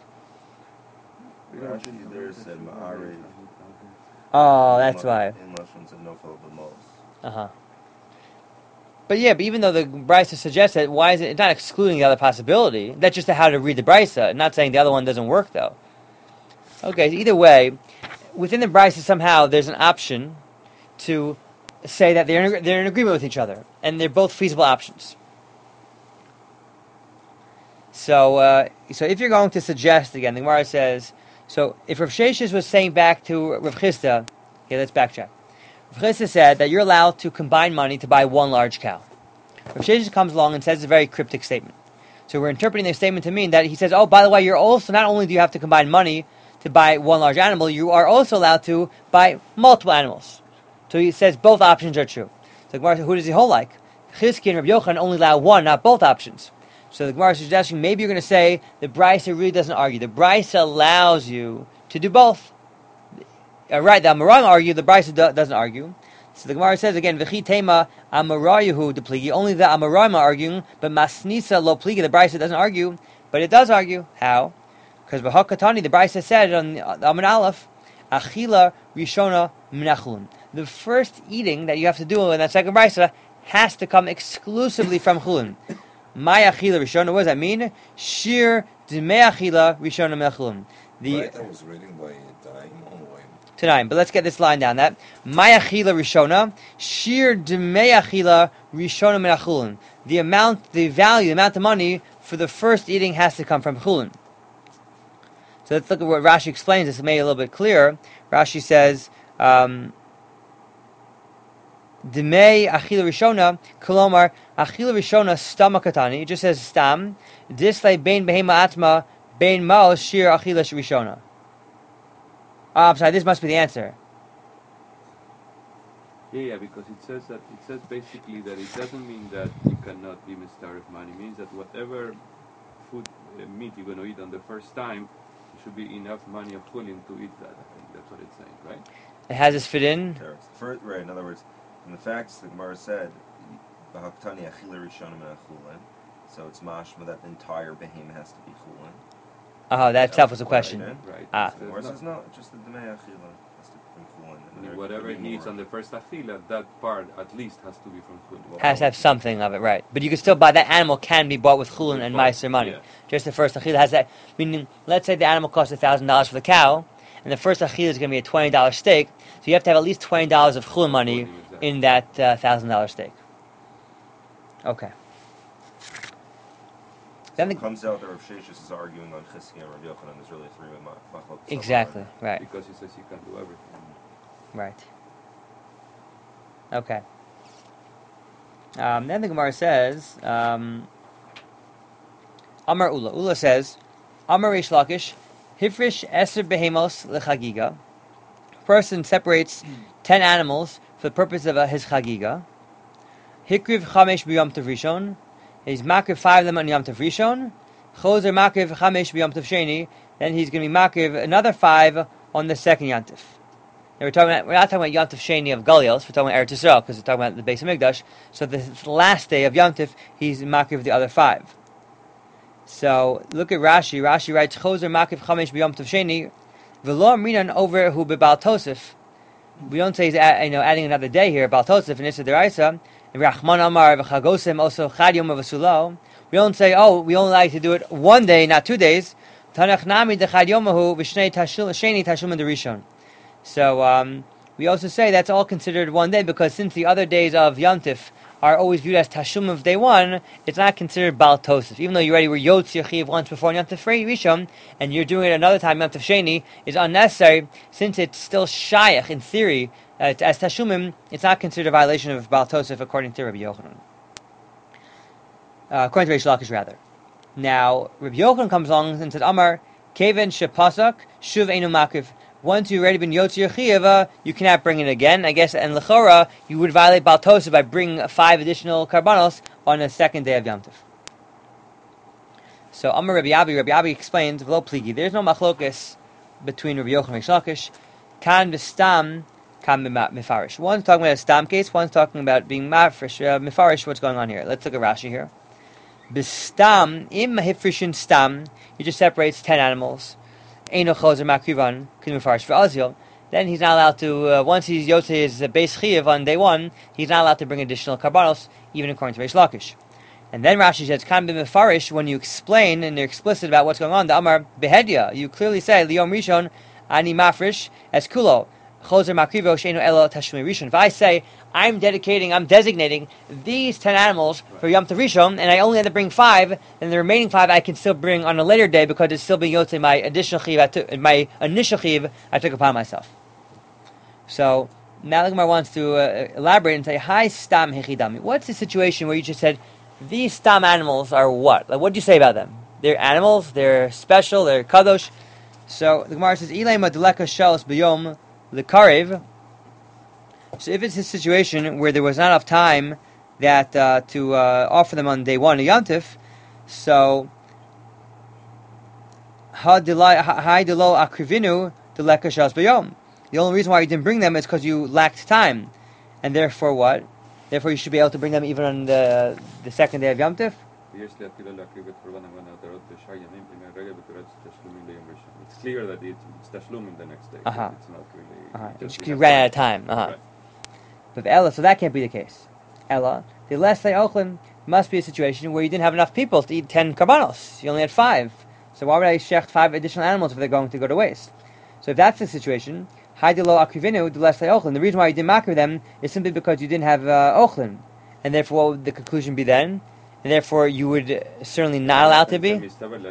Rashi there said Ma'ariv. Oh, that's why. In Lashon said Nofel b'mos. Uh-huh. But yeah, but even though the Brisa suggests that, why is it, it's not excluding the other possibility. That's just how to read the Brisa, not saying the other one doesn't work, though. Okay, so either way, within the Brisa somehow there's an option to say that they're in, they're in agreement with each other, and they're both feasible options. So, uh, so if you're going to suggest, again, the Gemara says, so if Rav Sheshes was saying back to Rav Chisda, okay, let's backtrack. Rav Chisda said that you're allowed to combine money to buy one large cow. Rav Sheshes comes along and says a very cryptic statement. So we're interpreting the statement to mean that he says, oh, by the way, you're also, not only do you have to combine money to buy one large animal, you are also allowed to buy multiple animals. So he says both options are true. So the Gemara says, who does he hold like? Chizki and Rabbi Yochanan only allow one, not both options. So the Gemara is suggesting maybe you're going to say the Brisa really doesn't argue. The Brisa allows you to do both. Uh, right, the Amoraim argue, the Brisa do, doesn't argue. So the Gemara says again, V'chi tema Amorayahu depligi. Only the Amoraim are arguing, but Masnisa lo pligi. The Brisa doesn't argue, but it does argue. How? Because B'hakatani, the Brisa said on Amud Aleph, Achila Rishona Minachun. The first eating that you have to do in that second Brisa has to come exclusively from Chulun. My achila rishona, what does that mean? Shir d'mei achila rishona mechulun. The Right, I was reading by Tanaim on way. Tanaim, but let's get this line down. That my achila rishona, shir d'mei achila rishona mechulun. The amount, the value, the amount of money for the first eating has to come from chulun. So let's look at what Rashi explains. This to make it a little bit clearer. Rashi says. Um, Demei achila rishona, kolomar achila rishona stama katani. It just says stam. Dislay bein behema atma bein maos shir achila rishona. Oh, I'm sorry. This must be the answer. Yeah, yeah, because it says that it says basically that it doesn't mean that you cannot be mistar of money. It means that whatever food uh, meat you're going to eat on the first time, there should be enough money of chulin to eat that. I think that's what it's saying, right? And how does this fit in? First, right, in other words, in the facts, the Gemara said, "B'haktani achila rishonim and achulin," so it's mashma that the entire behemoth has to be chulin. Oh, that itself was a question. Right. Right. Ah. The Gemara says no, just the demei achila has to be from chulin. and there Whatever could it be needs more. on the first achila, that part at least has to be from chulin. Has to have something of it, right? But you can still buy that animal. Can be bought with chulin and Both, meiser money. yeah. Just the first achila has that. Meaning, let's say the animal costs a thousand dollars for the cow, and the first achila is going to be a twenty dollar steak. So you have to have at least twenty dollars of chulin money Exactly. in that uh, thousand dollar steak. Okay. Then It the, comes out that Rav Sheshes is arguing on Chizki and Rav Yochanan. There's really three machlokes. exactly right, Because he says you can do everything. right. Okay. Um, then the Gemara says, um, Amar Ula. Ula says, Amar Reish Lakish, Hifrish Eser Behemos Lechagiga. Person separates ten animals for the purpose of uh, his chagiga. Hikriv chamesh b'yom tov rishon. He's makriv five of them on yom tov rishon. Chozer makriv chamesh b'yom tov sheni. Then he's going to be makriv another five on the second yom tov. we're talking about, we're not talking about Yom Tov Sheni of Galios, we're talking about Eretz Yisrael, because we're talking about the base of Mikdash. So the last day of Yom Tov, he's Makiv the other five. So look at Rashi. Rashi writes, Choser Makiv Chamesh b'Yom Tov Sheni, V'lo Amrinan over hu b'Bal Tosef. We don't say he's add, you know, adding another day here, Bal Tosef, and Issa Deraisa, and Rachman Amar v'Chagosem also Chad Yom v'Sulo. We don't say, oh, we only like to do it one day, not two days. Tanach Nami dechad Yomahu v'Shnei Sheni Tashlumin Derishon. So um, we also say that's all considered one day, because since the other days of Yom Tif are always viewed as Tashum of day one, it's not considered Bal Tosef. Even though you already were Yotz Yechiv once before Yom Tif Rishon, and you're doing it another time, Yom Tif Sheni, is unnecessary, since it's still Shayach, in theory, uh, as Tashumim, it's not considered a violation of Bal Tosef according to Rabbi Yochanan. Uh, according to Reish Lakish, rather. Now, Rabbi Yochanan comes along and says, Amar, Keven Shepasak, Shuv Einu Makiv. Once you've already been Yotzi Yechiv, you cannot bring it again. I guess, and Lechora, you would violate Bal Tosef by bringing five additional karbanos on the second day of Yom Tov. So, Amar Rabbi Abi, Rabbi Abi explains, V'lo pligi, there's no machlokas between Rabbi Yochanan and Reish Lakish. Kan v'stam, kan mifarish. One's talking about a stam case, one's talking about being mafresh, uh, mifarish. What's going on here? Let's look at Rashi here. B'stam, im hifrishin stam, he just separates ten animals. Eino chozer makrivan, can mifarish for Azil. Then he's not allowed to, uh, once he's Yotze his uh, base chiyav on day one, he's not allowed to bring additional karbanos, even according to Reish Lakish. And then Rashi says, kan b'mifarish, when you explain and they're explicit about what's going on, the Amar behedya, you clearly say, Liyom Rishon, ani mafrish, as kulo. Chozer makrivo sheinu elo tashumi rishon. If I say, I'm dedicating, I'm designating these ten animals for Yom Tov Rishon, and I only have to bring five, and the remaining five I can still bring on a later day because it's still being Yotze my additional chiv, I took, my initial chiv I took upon myself. So now the Gemara wants to uh, elaborate and say, Hi stam hechidami. What's the situation where you just said these stam animals are what? Like, what do you say about them? They're animals. They're special. They're kadosh. So the Gemara says, Ilema deleka shalos b'yom lekarev. So if it's a situation where there was not enough time that uh, to uh, offer them on day one of Yom Tov, so ha delo akrivinu deleka shalos b'yom. The only reason why you didn't bring them is because you lacked time, and therefore what? Therefore you should be able to bring them even on the the second day of Yom Tov. It's clear that it's tashlum the next day. Uh-huh. It's not really. Uh-huh. Just You ran out of time. Uh-huh. Right. But Ella, so that can't be the case. Ella, the last day Ochlim must be a situation where you didn't have enough people to eat ten karbanos. You only had five. So why would I shecht five additional animals if they're going to go to waste? So if that's the situation, Haidilo akrivinu, the last day Ochlim. The reason why you didn't makriv them is simply because you didn't have uh, Ochlim. And therefore, what would the conclusion be then? And therefore, you would certainly not allowed to be.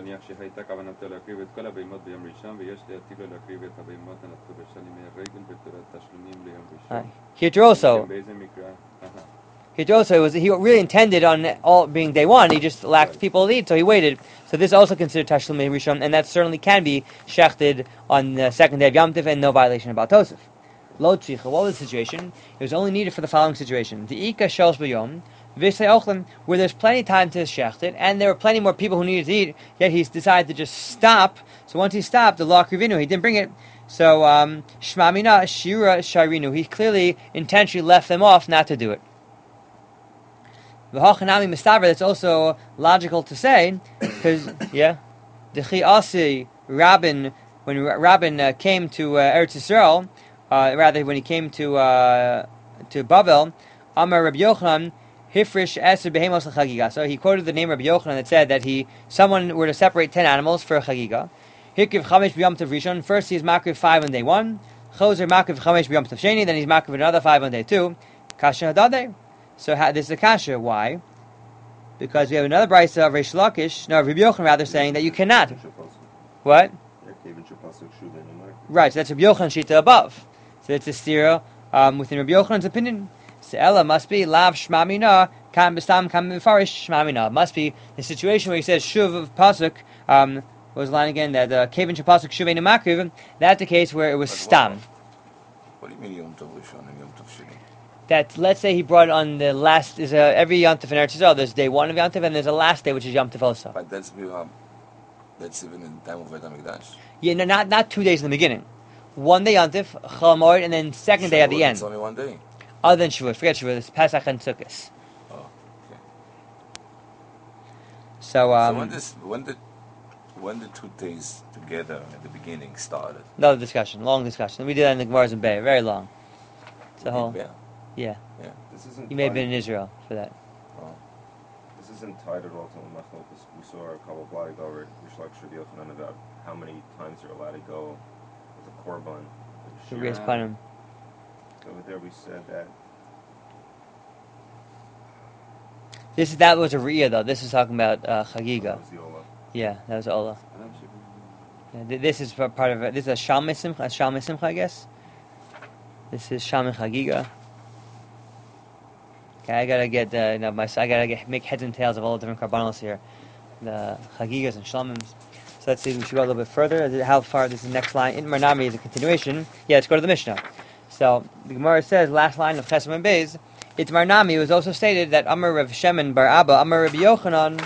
Uh, here also, here also, it was he really intended on all being day one. He just lacked people to eat, so he waited. So this is also considered tashlumei rishon, and that certainly can be shechted on the second day of Yom Tov, and no violation of Bal Tosef. Lo tzricha. What was the situation? It was only needed for the following situation: the ika shalosh b'yom. Where there's plenty of time to shecht it, and there were plenty more people who needed to eat, yet he's decided to just stop. So once he stopped, the law krivinu, he didn't bring it. So um, shmamina shira sharinu, he clearly intentionally left them off not to do it. V'hachanami mistaver, that's also logical to say, because yeah, the Asi Rabin, when Rabin uh, came to uh, Eretz Yisrael, uh, rather when he came to uh, to Babel, Amar Rabbi Yochanan. Hifrish eser behemos l'chagiga. So he quoted the name Rabbi Yochanan that said that he someone were to separate ten animals for a chagiga. Hikiv chamesh b'yom tov rishon. First he's makriv five on day one. Choser makriv chamesh b'yom tov sheni. Then he's makriv another five on day two. Kasha hadadeh. So ha, this is a kasha. Why? Because we have another brayso of Reish Lakish, no, Rabbi Yochanan rather, saying that you cannot. What? Right. So that's Rabbi Yochanan's shita above. So it's a stira um, within Rabbi Yochanan's opinion. So Ella must be lav shmamina kam b'stam kam b'farish shmamina. Must be the situation where he says shuv of pasuk. Um, what was the line again? That uh, kevin shapasuk shuv einu makriv. That's the case where it was stam. What do you mean Yom Tov Rishon and Yom Tov Sheni? That let's say he brought it on the last is a, every Yom Tov in Eretz Yisrael. There's day one of Yom Tov and there's a last day which is Yom Tov also. But that's um, that's even in the time of Beit HaMikdash. Yeah, no, not not two days in the beginning. one day Yantif, Chol Moed, and then second day at the Shavuot, end. It's only one day. Other than Shavuot, forget Shavuot, it's Pesach and Sukkot. Oh, okay. So, um, so when this, when the, when the two days together at the beginning started? another discussion, long discussion. We did that in the Gemara's in Bay, very long. It's a whole, Yeah. yeah. Yeah. This isn't You may have tied- been in Israel for that. Oh. This isn't tied at all to Machlokas. We saw a couple of blotting over Rishlak Shadiyochanan about how many times you're allowed to go with a korban. with So Shir. Rias Panim. Over there we said that This is that was a Riyah though. This is talking about uh, Chagiga. that was the Ola. Yeah, that was Ola. And I'm sure- Yeah, th- this is part part of it. This is a Shalmei Simcha, a Shalmei Simcha, I guess. This is Shalmei Chagiga. Okay, I gotta get uh, you know, my I gotta get, make heads and tails of all the different karbanos here, the Chagigas and Shalmims. So let's see. We should go a little bit further. How far? This is the next line. In Marnami is a continuation. Yeah, let's go to the Mishnah. So the Gemara says, last line of Chesed and Beis. It's Marnami. It was also stated that Amar Rav Shemin Bar Abba, Amar Rabbi Yochanan,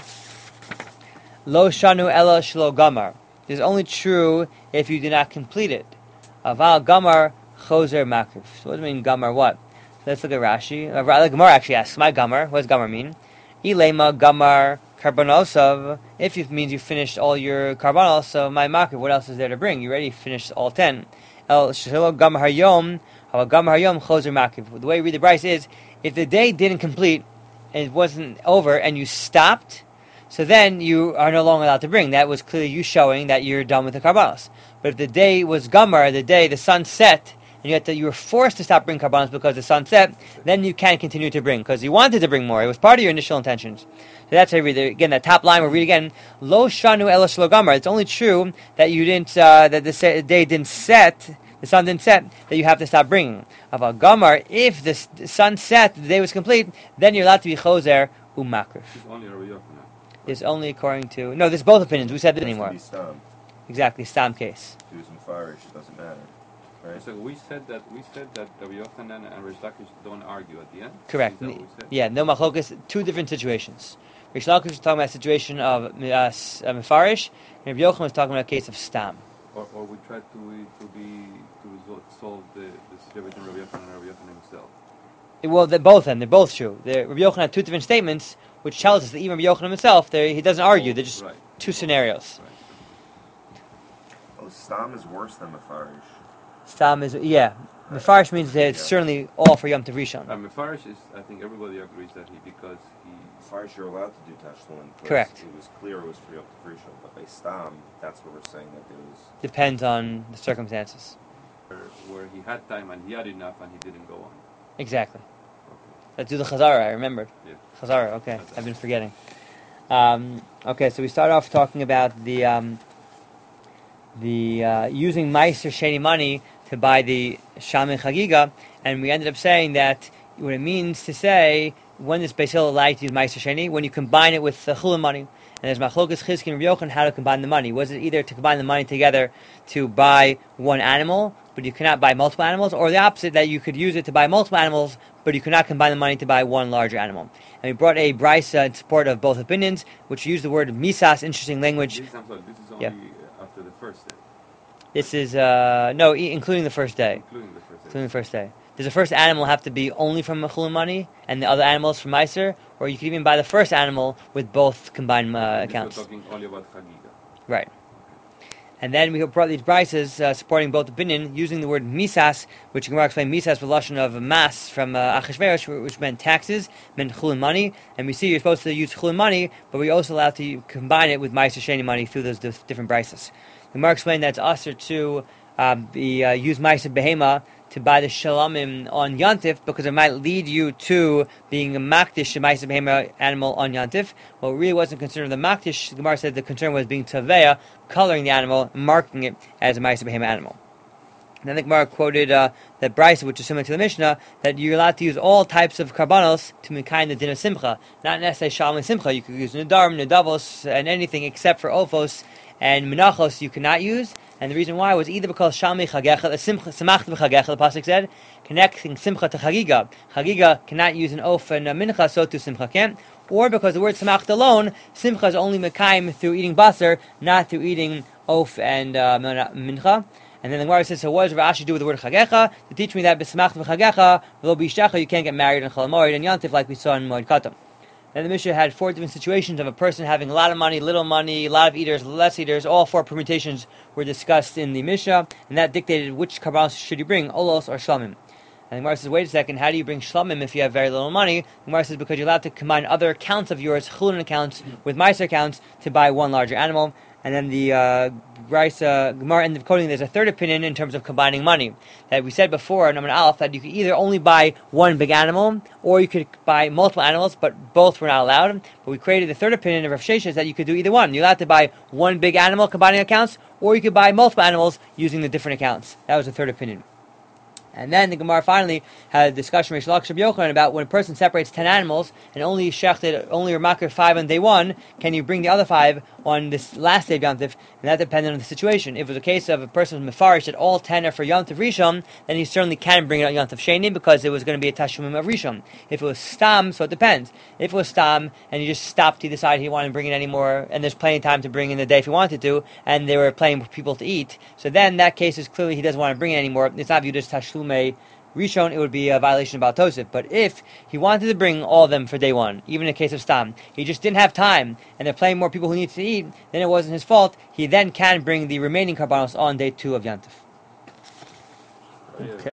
Lo Shanu Ela Shlo Gamar. It is only true if you do not complete it. Aval Gamar Choser Makrif. So what does it mean Gamar? What? Let's look at Rashi. Uh, the Gemara actually asks, my Gamar. What does Gamar mean? Ilema Gamar Karbonosav. If it means you finished all your karbanos, so my Makrif, what else is there to bring? You already finished all ten. El Shelo Gamar Hayom. How Gamar Hayom Choser Makrif. The way you read the Bryce is, if the day didn't complete and it wasn't over and you stopped, so then you are no longer allowed to bring. That was clearly you showing that you're done with the karbanos. But if the day was Gamar, the day the sun set, and you had to, you were forced to stop bringing karbanos because the sun set, then you can continue to bring because you wanted to bring more. It was part of your initial intentions. So that's how you read it. Again, that top line we'll read again. Lo shanu ela shelo gamar. It's only true that you didn't uh, that the se- day didn't set. The sun didn't set, that you have to stop bringing. Aval gamar, if the s- sun set, the day was complete, then you're allowed to be choser umakrif. It's only Rabbi Yochanan. It's only according to no. There's both opinions. We said that It has to anymore. be Stam. Exactly, Stam case. If he was Mefarish, it doesn't matter. Right? So we said that we said that Rabbi Yochanan and Rish Lakish don't argue at the end. Correct. Is that what we said? Yeah, no machlokas. Two different situations. Rish Lakish was talking about a situation of uh, s- uh, Mefarish, and Rabbi Yochanan was talking about a case of Stam. Or, or we tried to to be to resol- solve the the situation between Rabbi Yochanan and Rabbi Yochanan himself. Well, they're both them. They're both true. The Rabbi Yochanan had two different statements, which tells us that even Rabbi Yochanan himself, there he doesn't argue. They're just Right. two scenarios. Well, Stam is worse than Mefarish. Stam is yeah. Mefarish means that it's Yeah. certainly all for Yom Tov Rishon. And Mefarish is, I think everybody agrees that he because he Mefarish, you're allowed to do Tashlin. Correct. It was clear it was free up to Rishon, but by Stam, that's what we're saying that there was. Depends on the circumstances. where, where he had time and he had enough and he didn't go on. Exactly. Okay. Let's do the Chazara. I remembered. Yeah. Chazara. Okay, I've been forgetting. Um, okay, so we start off talking about the um, the uh, using Meiser Sheni money to buy the Shalmei Chagiga, and we ended up saying that what it means to say when does Beis Hillel allow you to use Meiser Sheni when you combine it with the Chulin money. And there's Machlokas Chizki and Rabbi Yochanan how to combine the money. Was it either to combine the money together to buy one animal, but you cannot buy multiple animals, or the opposite, that you could use it to buy multiple animals, but you could not combine the money to buy one larger animal. And we brought a brisa in support of both opinions, which used the word misas, interesting language. This, I'm sorry, this is only Yeah. uh, after the first day, This is, uh, no, e- including the first day. including the first day. Including the first day. Does the first animal have to be only from Chulin money, and the other animals from Meiser? Or you could even buy the first animal with both combined uh, This accounts. We're talking only about Chagiga. Right. And then we brought these brises uh, supporting both opinion, using the word misas, which Gemara explained misas with lashon of mass from uh, Achashverosh, which meant taxes, meant chulin money. And we see you're supposed to use chulin money, but we're also allowed to combine it with ma'aser sheni money through those dif- different brises. Gemara explained that it's usher to um, be, uh, use ma'aser behema to buy the shalamim on Yantif because it might lead you to being a makdish ma'aser behema animal on Yantif. Well, it really wasn't concerned with the makdish. The Gemara said the concern was being taveya, coloring the animal, marking it as a ma'aser behema animal. And then the Gemara quoted uh, that brisa, which is similar to the Mishnah, that you're allowed to use all types of karbanos to mekayim the din of simcha, not necessarily shalom and simcha. You could use nedarim, nedavos, and anything except for ophos and menachos you cannot use. And the reason why was either because Shalmei Chagecha, the Simcha, Samachta B'Chagecha, the Pasuk said, connecting Simcha to Chagiga. Chagiga cannot use an Of and a Mincha, so too Simcha can't. Or because the word Samachta alone, Simcha is only Mekayim through eating Basar, not through eating Of and uh, Mincha. And then the Gemara says, so what does Rav Ashi do with the word chagecha? To teach me that b'smach v'chagecha v'lo b'ishtecha, you can't get married in Chol Hamoed and Yantif like we saw in Moed Katan. Then the Mishnah had four different situations of a person having a lot of money, little money, a lot of eaters, less eaters. All four permutations were discussed in the Mishnah, and that dictated which karbanos should you bring, olos or shlamim. And the Gemara says, wait a second, how do you bring shlamim if you have very little money? The Gemara says, because you're allowed to combine other accounts of yours, chulun accounts, with meiser accounts to buy one larger animal. And then the uh, Brisa Gemara ended up quoting, there's a third opinion in terms of combining money. That we said before, in Amud Aleph, that you could either only buy one big animal, or you could buy multiple animals, but both were not allowed. But we created the third opinion of Rav Sheshes that you could do either one. You're allowed to buy one big animal combining accounts, or you could buy multiple animals using the different accounts. That was the third opinion. And then the Gemara finally had a discussion with Shalach Shab Yochanan about when a person separates ten animals and only shechted, only remakir five on day one, can you bring the other five on this last day of Yom Tov? And that depended on the situation. If it was a case of a person was mefarish that all ten are for Yom Tov Rishon, then he certainly can bring it on Yom Tov Sheni because it was going to be a tashumim of Rishon. If it was stam, so it depends. If it was stam and he just stopped, he decided he wanted to bring it anymore, and there's plenty of time to bring in the day if he wanted to, and they were playing with people to eat, so then in that case is clearly he doesn't want to bring it anymore. It's not viewed as tashlume Rishon, it would be a violation of Baal Tosef. But if he wanted to bring all of them for day one, even in the case of Stam, he just didn't have time, and they're playing more people who need to eat, then it wasn't his fault. He then can bring the remaining karbanos on day two of Yom Tov. Yeah. Okay.